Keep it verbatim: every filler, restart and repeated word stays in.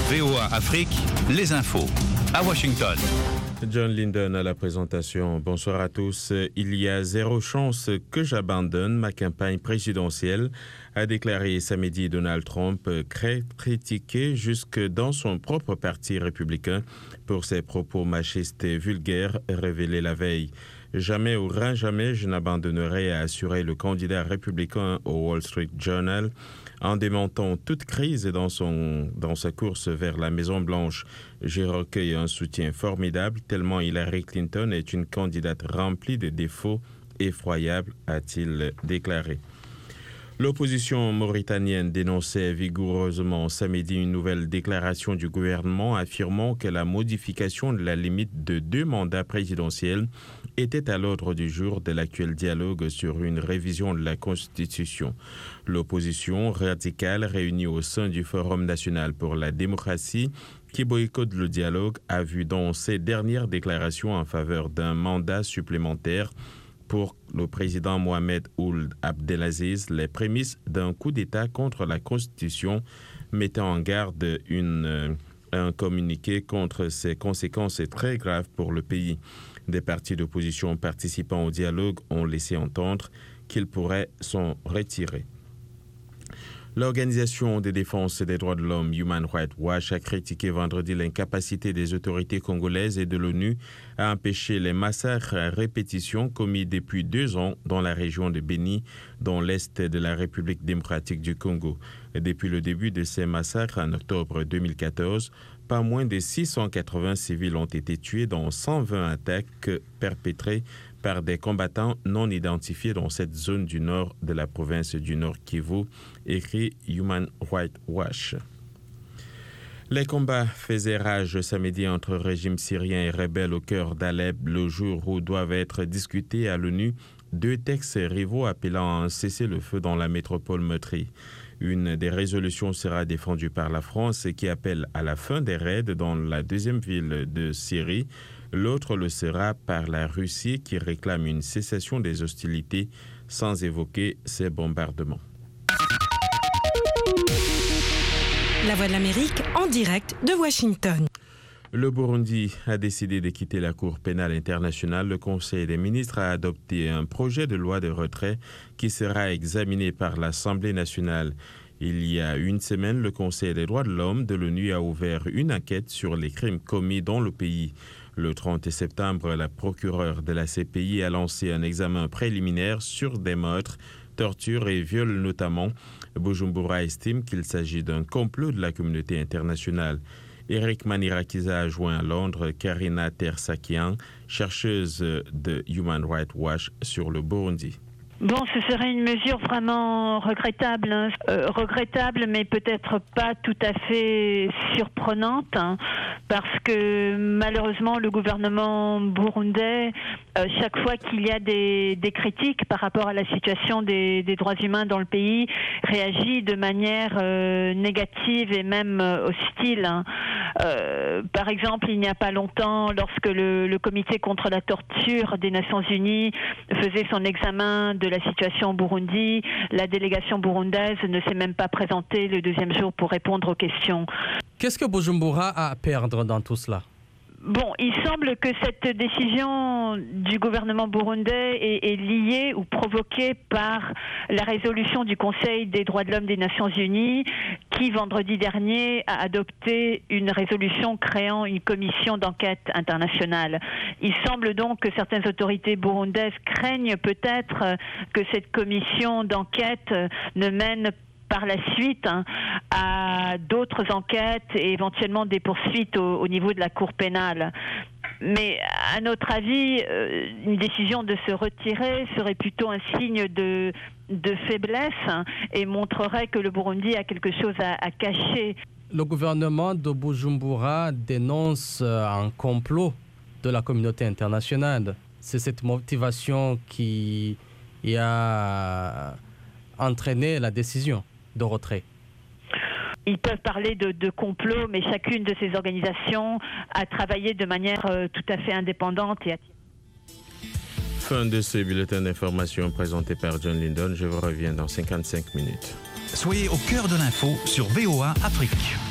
V O A Afrique, les infos. À Washington. John Linden à la présentation. Bonsoir à tous. Il y a zéro chance que j'abandonne ma campagne présidentielle, a déclaré samedi Donald Trump, critiqué jusque dans son propre parti républicain pour ses propos machistes et vulgaires révélés la veille. Jamais au grand jamais je n'abandonnerai, a assuré le candidat républicain au Wall Street Journal en démontant toute crise dans, son, dans sa course vers la Maison-Blanche. J'ai recueilli un soutien formidable tellement Hillary Clinton est une candidate remplie de défauts effroyables, a-t-il déclaré. L'opposition mauritanienne dénonçait vigoureusement samedi une nouvelle déclaration du gouvernement affirmant que la modification de la limite de deux mandats présidentiels était à l'ordre du jour de l'actuel dialogue sur une révision de la Constitution. L'opposition radicale réunie au sein du Forum national pour la démocratie qui boycotte le dialogue a vu dans ses dernières déclarations en faveur d'un mandat supplémentaire pour le président Mohamed Ould Abdelaziz les prémices d'un coup d'État contre la Constitution, mettant en garde une, un communiqué contre ses conséquences très graves pour le pays. Des partis d'opposition participant au dialogue ont laissé entendre qu'ils pourraient s'en retirer. L'Organisation de défense des droits de l'homme Human Rights Watch a critiqué vendredi l'incapacité des autorités congolaises et de l'ONU à empêcher les massacres à répétition commis depuis deux ans dans la région de Beni, dans l'est de la République démocratique du Congo. Depuis le début de ces massacres en octobre deux mille quatorze, pas moins de six cent quatre-vingts civils ont été tués dans cent vingt attaques perpétrées par des combattants non identifiés dans cette zone du nord de la province du Nord Kivu, écrit Human Rights Watch. Les combats faisaient rage samedi entre régime syrien et rebelles au cœur d'Alep, le jour où doivent être discutés à l'ONU deux textes rivaux appelant à un cessez-le-feu dans la métropole meurtrie. Une des résolutions sera défendue par la France qui appelle à la fin des raids dans la deuxième ville de Syrie. L'autre le sera par la Russie qui réclame une cessation des hostilités sans évoquer ces bombardements. La Voix de l'Amérique en direct de Washington. Le Burundi a décidé de quitter la Cour pénale internationale. Le Conseil des ministres a adopté un projet de loi de retrait qui sera examiné par l'Assemblée nationale. Il y a une semaine, le Conseil des droits de l'homme de l'ONU a ouvert une enquête sur les crimes commis dans le pays. Le trente septembre, la procureure de la C P I a lancé un examen préliminaire sur des meurtres, tortures et viols notamment. Bujumbura estime qu'il s'agit d'un complot de la communauté internationale. Eric Manirakiza a joint à Londres Karina Tersakian, chercheuse de Human Rights Watch sur le Burundi. Bon, ce serait une mesure vraiment regrettable, hein. euh, regrettable, mais peut-être pas tout à fait surprenante, hein, parce que malheureusement le gouvernement burundais, euh, chaque fois qu'il y a des, des critiques par rapport à la situation des, des droits humains dans le pays, réagit de manière euh, négative et même euh, hostile. Hein. Euh, par exemple, il n'y a pas longtemps, lorsque le, le comité contre la torture des Nations Unies faisait son examen de la situation au Burundi, la délégation burundaise ne s'est même pas présentée le deuxième jour pour répondre aux questions. Qu'est-ce que Bujumbura a à perdre dans tout cela ? Bon, il semble que cette décision du gouvernement burundais est, est liée ou provoquée par la résolution du Conseil des droits de l'homme des Nations Unies qui, vendredi dernier, a adopté une résolution créant une commission d'enquête internationale. Il semble donc que certaines autorités burundaises craignent peut-être que cette commission d'enquête ne mène par la suite hein, à d'autres enquêtes et éventuellement des poursuites au, au niveau de la Cour pénale. Mais à notre avis, euh, une décision de se retirer serait plutôt un signe de, de faiblesse hein, et montrerait que le Burundi a quelque chose à, à cacher. Le gouvernement de Bujumbura dénonce un complot de la communauté internationale. C'est cette motivation qui a entraîné la décision de retrait. Ils peuvent parler de, de complot, mais chacune de ces organisations a travaillé de manière euh, tout à fait indépendante. Et... Fin de ce bulletin d'information présenté par John Linden. Je vous reviens dans cinquante-cinq minutes. Soyez au cœur de l'info sur V O A Afrique.